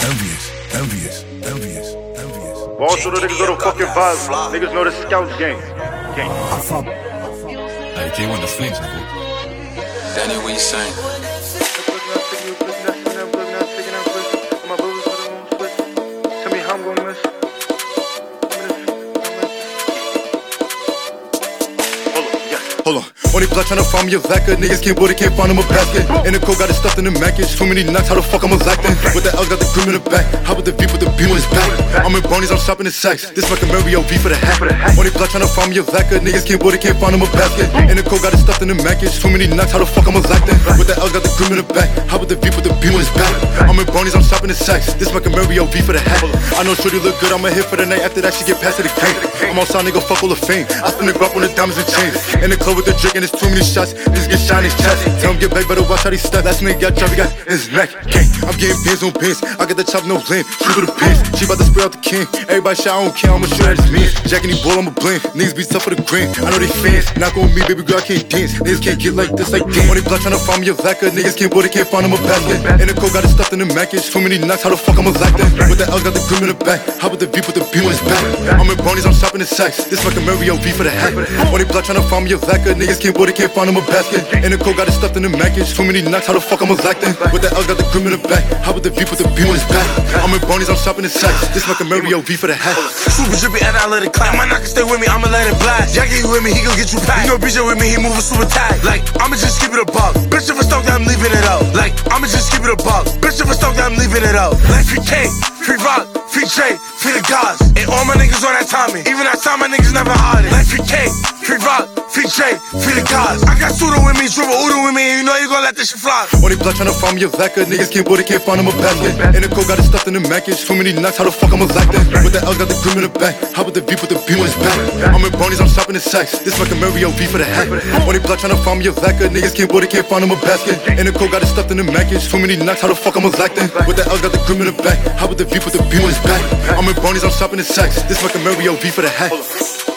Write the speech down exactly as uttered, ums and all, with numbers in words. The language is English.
envious, envious, envious, envious. Ball show the niggas know the fucking vibe. Niggas know the scouts game. Game. Hey, J one the slings, nigga. Danny, what you saying? Tell me how I'm gonna miss. Hold on, only block tryna find me a Zacka. Niggas can't board it, can't find him a basket. In the coat, got it stuffed in the package. Too many knocks, how the fuck I'm a Zacka? With the L's, got the cream in the back. How with the V with the B on his back? I'm in bronies, I'm shopping in sacks. This fucking Mario V for the hat. Only block tryna find me a Zacka. Niggas can't board it, can't find him a basket. In the coat, got it stuffed in the package. Too many knocks, how the fuck I'm a Zacka? With the L's, got the cream in the back. How with the V with the B on his back? I'm in bronies, I'm shopping in sacks. This fucking Mario V for the hat. I know Shorty look good, I'ma hit for the night. After that, she get past to the game. I'm outside, nigga, fuck all the fame. I spin the grub on the diamonds and chains. In the club with the drink and it's too many shots. This get shine his chest. Tell him get back, better watch how he step. Last nigga got chop, he got his neck. I'm getting pins on pins. I got the chop, no lane. Shoot through the pins. She bout to spray out the king. Everybody shot, I don't care. I'ma shoot at his means. Jack any ball, I'ma blame. Niggas be tough for the green. I know they fans. Knock on me, baby girl, I can't dance. Niggas can't get like this, like damn. Only block tryna find me a Zacka. Niggas can't board it, can't find him a basket. In the coat, got it stuffed in the package. Too many knocks, how the fuck I'm a Zacka? With the L's, got the cream in the back. How with the V with the B on his back? I'm in bronies, I'm shopping in sacks. This fucking Mario V for the hat. Only block tryna find me a Zacka. Niggas can't board it, can't find him a basket. In the coat, got it stuffed in the package. Too many knocks, how the fuck I'm a Zacka? With the L's, got the cream in the back. How with the V with the B on his back? I'm in bronies, I'm shopping in sacks. This fucking Mario V for the hat. Super drippy and I let it clap. My knocker stay with me, I'ma let it blast. Jackie with me, he gon' get you packed. You know B J with me, he moving super tight. Like, I'ma just keep it a buck. Bitch, if I stunk, I'm leaving it out. Like, I'ma just keep it a buck. Bitch, if I stunk, I'm leaving it out. Like, free K, free Rock, free J, free the gods. And all my niggas on that timing. Even that time, my niggas never hiding. Like, free K, free Rock, free J, free the gods. I got Sudo with me, Dribble Udo with me, and you know you gon' let this shit fly. Only block tryna find me a Zacka. Niggas can't board it, can't find him a basket. In the coat, got it stuffed in the package. Too many knocks, how the fuck I'm a Zacka? With the L's, got the cream in the back. How with the V with the B on his back? I'm in bronies, I'm shopping in sacks. This fucking Mario V for the hat. Only block tryna find me a Zacka. Niggas can't board it, can't find him a basket. In the coat, got it stuffed in the package. Too many knocks, how the fuck I'm a Zacka? With the L's, got the cream in the back. How with the V with the B on his back? I'm in bronies, I'm shopping in sacks. This fucking Mario V for the hat.